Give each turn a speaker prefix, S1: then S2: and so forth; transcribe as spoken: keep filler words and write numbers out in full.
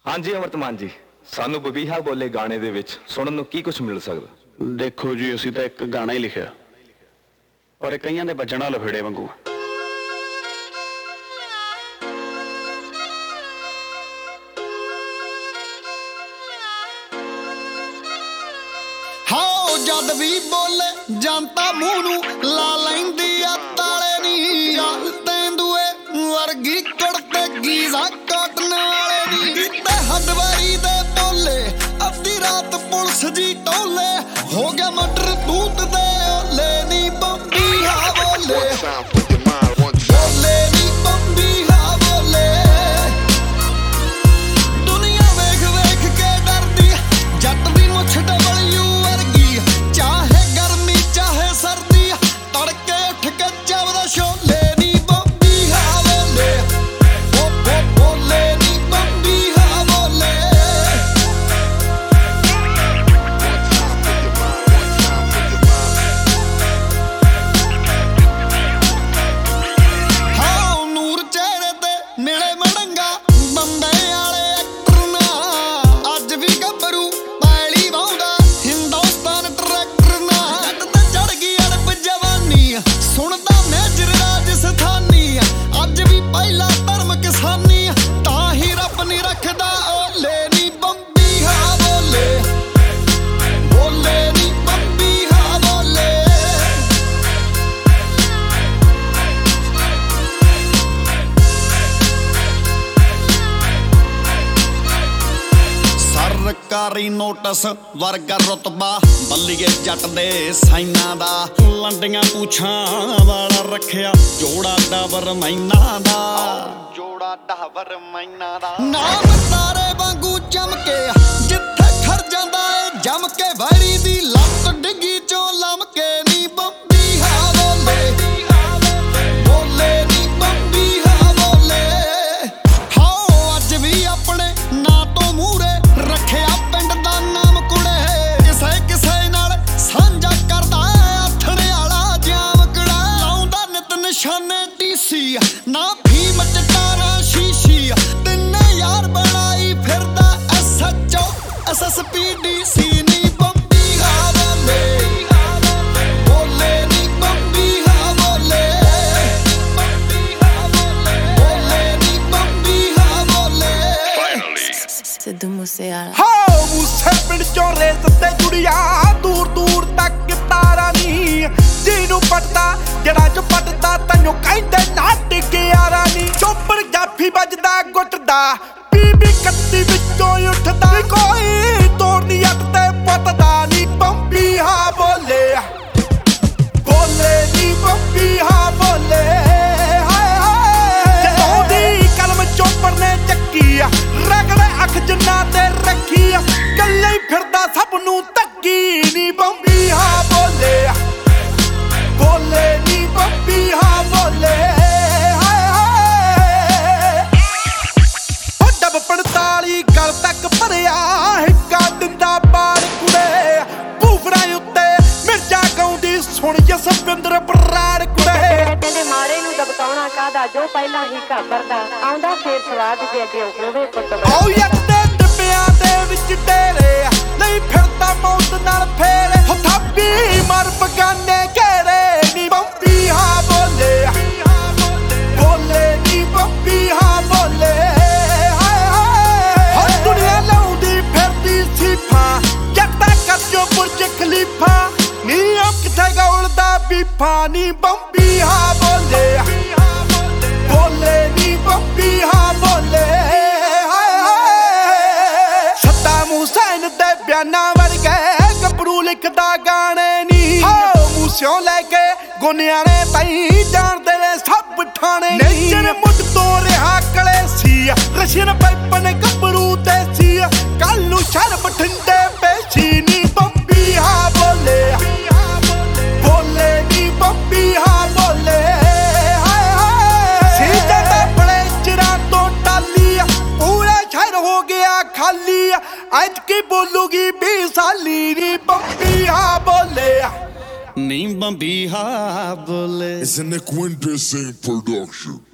S1: ਹਾਂਜੀ ਅਮਰਤਮਾਨ ਜੀ, ਸਾਨੂੰ ਬਬੀਹਾ ਬੋਲੇ ਗਾਣੇ ਦੇ ਵਿੱਚ ਸੁਣਨ ਨੂੰ ਕੀ ਕੁਝ ਮਿਲ ਸਕਦਾ?
S2: ਦੇਖੋ ਜੀ, ਅਸੀਂ ਤਾਂ ਇੱਕ ਗਾਣਾ ਹੀ ਲਿਖਿਆ, ਪਰ ਇਹ ਕਈਆਂ ਦੇ ਵੱਜਣਾ ਲਫੇੜੇ ਵਾਂਗੂ।
S3: ਹਾਓ ਜਦ ਵੀ ਬੋਲੇ ਜਨਤਾ ਮੂੰਹ ਨੂੰ ਲਾ ਲੈਂਦੀ ਆ ਤਾਲੇ ਨੀ। ਚੱਲ ਤੈਂਦੂਏ ਵਰਗੀ ਕੁੜਤੇ ਗੀਜ਼ਾ ਕਾਟਨ ਵਾਲੇ ਨੀ। ਤੇ ਹੱਡਵਾਰੀ ਦੇ ਬੋਲੇ ਅੱਧੀ ਰਾਤ ਪੁਲਿਸ ਜੀ ਟੋਲੇ ਹੋ ਗਿਆ ਮਟਰ ਦੂਤ ਦੇ ਓਲੇ ਨੀ। ਬੰਬੀਹਾ ਬੋਲੇ ਬੋਲੇ ਨੀ ਬੰਬੀਹਾ ਬੋਲੇ। ਦੁਨੀਆ ਵੇਖ ਵੇਖ ਕੇ ਡਰਦੀ ਜੱਟ ਦੀ ਮੁੱਛ ਡਬਲਯੂ ਵਰਗੀ। ਚਾਹੇ ਗਰਮੀ ਚਾਹੇ ਸਰਦੀ ਤੜਕੇ ਉੱਠ ਕੇ ਚੱਬਦਾ ਛੋਲੇ ਨੀ। ਬੰਬੀਹਾ ਬੋਲੇ ਬੋ ਬੋ ਬੋਲੇ ਨੀ ਬੰਬੀਹਾ ਬੋਲੇ। ਹਾਂ ਨੂਰ ਚਿਹਰੇ ਤੇ ਮਿਲੇ ਮੜੰਗਾ ਬੰਬੇ ਵਾਲੇ ਐਕਟਰ ਨਾ। ਅੱਜ ਵੀ ਗੱਭਰੂ ਪੈਲੀ ਵਾਉਂਦਾ ਹਿੰਦੁਸਤਾਨ ਟਰੈਕਟਰ ਨਾ। ਜੱਟ ਤੇ ਚੜ ਗਈ ਅੜਪ ਜਵਾਨੀ ਸੁਣਦਾ ਮੇਜਰ ਰਾਜਸਥਾਨੀ। ਅੱਜ ਵੀ ਪਹਿਲਾ ਧਰਮ ਕਿਸਾਨੀ ਤਾਂ ਹੀ ਰੱਬ ਨੀ ਰੱਖਦਾ ਓਲੇ ਨੀ। ਬੰਬੀਹਾ ਬੋਲੇ ਬੋਲੇ ਨੀ ਬੰਬੀਹਾ ਬੋਲੇ। ਸਰਕਾਰੀ ਨੋਟਿਸ ਵਰਗਾ ਰੁਤਬਾ ਬੱਲੀਏ ਜੱਟ ਦੇ ਸਾਈਨਾਂ ਦਾ। ਲੰਡੀਆਂ ਪੂਛਾਂ ਵਾਲਾ ਰੱਖਿਆ ਜੋੜਾ ਡਾਬਰ ਮੈਨਾਂ ਦਾ। ਜੋੜਾ ਡਾਬਰ ਮੈਨਾਂ ਦਾ ਨਾਮ ਤਾਰੇ ਵਾਂਗੂ ਚਮਕੇ ਜਿੱਥੇ ਖੜ ਜਾਂਦਾ ਏ ਜਮ ਕੇ। ਵੈਰੀ ਦੀ ਲੱਤ ਡਿੱਗੀ ਚੋਂ ਲਮਕੇ ਨੀ। ਬੰਬੀਹਾ ਬੋਲੇ ਬੋਲੇ ਨੀ ਬੰਬੀਹਾ ਬੋਲੇ। ਹਾਓ ਅੱਜ ਵੀ ਆਪਣੇ ਨਾਂ ਤੋਂ ਮੂਹਰੇ ਰੱਖਿਆ ਪਿੰਡ ਦਾ ਨਾਮ ਕੁੜੇ। ਕਿਸੇ ਕਿਸੇ ਨਾਲ ਸਾਂਝਾ ਕਰਦਾ ਆਥਣੇ ਵਾਲਾ ਜਾਮਕੜਾ। ਲਾਉਂਦਾ ਨਿਤ ਨਿਸ਼ਾਨੇ ਟੀਸੀ ਨਾ ਫੀਮ ਚਟਾਰਾ ਸ਼ੀਸ਼ੀ। ਤਿੰਨੇ ਯਾਰ ਬਣਾਈ ਫਿਰਦਾ S H O S S P D C ਨੀ। ਬੰਬੀਹਾ ਬੋਲੇ ਬੋਲੇ ਨੀ ਬੰਬੀਹਾ ਬੋਲੇ। ਬੋਲੇ ਨੀ ਬੰਬੀਹਾ ਬੋਲੇ।
S4: ਸਿੱਧੂ ਮੂਸੇਵਾਲਾ
S5: ਹਾਓ ਮੂਸੇ ਪਿੰਡ ਚੋਂ ਰੇਸ ਤੇ ਜੁੜਿਆ ਦੂਰ ਦੂਰ ਤੱਕ ਤਾਰਾ ਨੀ। ਜਿਹਨੂੰ ਪਟਦਾ ਜਿਹੜਾ ਚ ਪਟਦਾ ਤੈਨੂੰ ਕਹਿੰਦੇ ਨਾ ਟਿਕਿਆਰਾ ਨੀ। ਚੋਪਰ ਜਾਫੀ ਵੱਜਦਾ ਗੁੱਟਦਾ ਬੀਬੀ ਕੱਤੀ ਵਿੱਚੋਂ ਉੱਠਦਾ। ਕੋਈ ਤੋੜਨੀ ਅੱਟ ਤੇ ਪੱਤਦਾ ਨੀ। ਬੰਬੀਹਾ ਬੋਲੇ ਬੋਲੇ ਨੀ ਬੰਬੀਹਾ ਬੋਲੇ। ਹਾਏ ਹਾਏ ਜਦੋਂ ਦੀ ਕਲਮ ਚੋਪਰ ਨੇ ਚੱਕੀ ਆ ਰਗੜੇ ਅੱਖ ਜਿੰਨਾ ਤੇ ਰੱਖੀ ਆ। ਕੱਲੇ ਹੀ ਫਿਰਦਾ ਸਭ ਨੂੰ ਧੱਕੀ ਨੀ। ਬੰਬੀਹਾ ਬੋਲੇ ਬੋਲੇ ਨੀ ਬੰਬੀਹਾ ਬੋਲੇ। ਹਾਏ ਹਾਏ ਉਹ ਡੱਬ ਪੰਤਾਲੀ ਗਲ ਤੱਕ ਭਰਿਆ ਹਿੱਕਾ ਦਿੰਦਾ ਬਾੜ ਕੁੜੇ। ਭੂਫੜਾਂ ਉੱਤੇ ਮਿਰਚਾਂ ਗਾਉਂਦੀ ਸੁਣ ਜਸਵਿੰਦਰ ਬਰਾੜ ਕੁੜੇ।
S6: ਕਹਿੰਦੇ ਮਾਰੇ ਨੂੰ ਦਬਕਾਉਣਾ ਕਾਹਦਾ ਜੋ ਪਹਿਲਾਂ ਹੀ ਘਾਬਰਦਾ ਆਉਂਦਾ ਫੇਰ ਸਵਾਦ ਦੇ ਅੱਗੇ ਹੋਵੇ ਪੁੱਤ।
S5: ਆਓ ਯੱਕ ਦੇ ਡੱਬਿਆਂ ਦੇ ਵਿੱਚ ਡੇਰੇ ਨਹੀਂ ਫਿਰਦਾ ਮੌਤ ਨਾਲ ਫੇਰੇ। ਥਾਪੀ ਮਰ ਬਗਾਨੇ ਘੇਰੇ ਨੀ। ਬੰਬੀਹਾ ਬੋਲੇ ਬੋਲੇ ਨੀ ਬੰਬੀਹਾ ਬੋਲੇ। ਹਾਏ ਹਾਏ ਹਰ ਦੁਨੀਆ ਲਾਉਂਦੀ ਫਿਰਦੀ ਸੀਫਾ ਜੱਟਾ ਕੱਜੋ ਬੁਰਜ ਖਲੀਫਾ ਨੀ। ਉਹ ਕਿੱਥੇ ਗੌਲਦਾ ਬੀਫਾ ਨੀ। ਬੰਬੀਹਾ ਬੋਲੇ ਬੋਲੇ ਨੀ ਬੰਬੀਹਾ ਬੋਲੇ। ਹਾਏ ਹਾਏ ਸੱਦਾਮ ਹੁਸੈਨ ਦੇ ਬਿਆਨਾਂ ਵਰਗੇ ਗੱਭਰੂ ਲਿਖਦਾ ਗਾਣੇ ਨੀ। ਹਾਓ ਮੂਸਿਓਂ ਲੈ ਕੇ ਗੋਨਿਆਣੇ ਤਾਈਂ ਜਾਣਦੇ ਨੇ ਸਭ ਠਾਣੇ। ਨੇਜਰ ਮੁੱਢ ਤੋਂ ਰਿਹਾ ਕਲੇਸੀ ਰਸ਼ੀਅਨ ਪਾਈਪਨ ਗੱਭਰੂ ਦੇਸੀ। ਕੱਲ ਨੂੰ ਸ਼ਰ ਬਠਿੰਡੇ ਪੇਸ਼ੀ ਨੀ। ਬੰਬੀਹਾ ਬੋਲੇ ਬੋਲੇ ਨੀ ਬੰਬੀਹਾ ਬੋਲੇ। ਹਾਏ ਹਾਏ ਸੀਜਾ ਦਾ ਬੜੇ ਚਿਰਾਂ ਤੋਂ ਟਾਲੀ ਪੂਰਾ ਸ਼ਹਿਰ ਹੋ ਗਿਆ ਖਾਲੀ। ਅੱਜ ਕੀ ਬੋਲੂਗੀ ਵੀਹ ਸਾਲੀ ਨੀ। ਬੰਬੀਹਾ ਬੋਲੇ
S3: ਨੀ ਬੰਬੀਹਾ ਬੋਲੇ।
S7: It's an Equindecent production.